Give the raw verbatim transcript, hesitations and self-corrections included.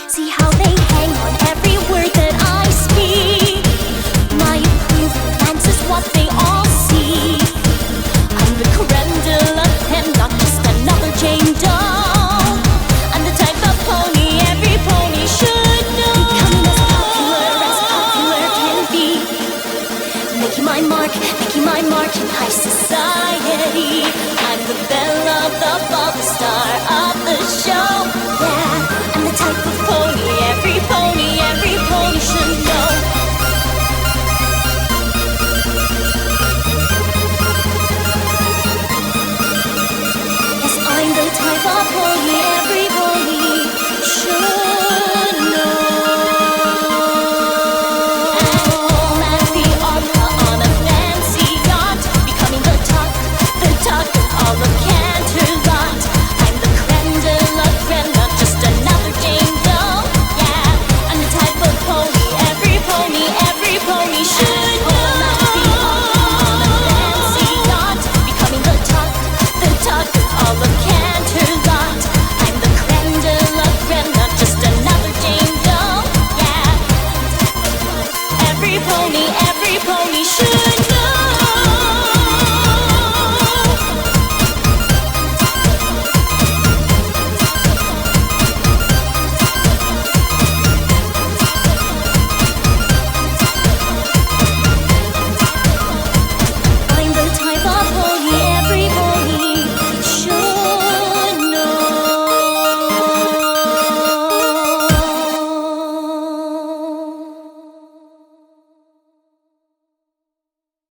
See how they hang on every word that I speak. My approval glance is what they all see. I'm the creme de la creme, not just another Jane doll. I'm the type of pony every pony should know. Becoming as popular as popular can be. Making my mark, making my mark in high society. I'm the belle of the ball, the star of the show. Yeah, I'm the type of pony every pony, every pony should know. Yes, I'm the type of pony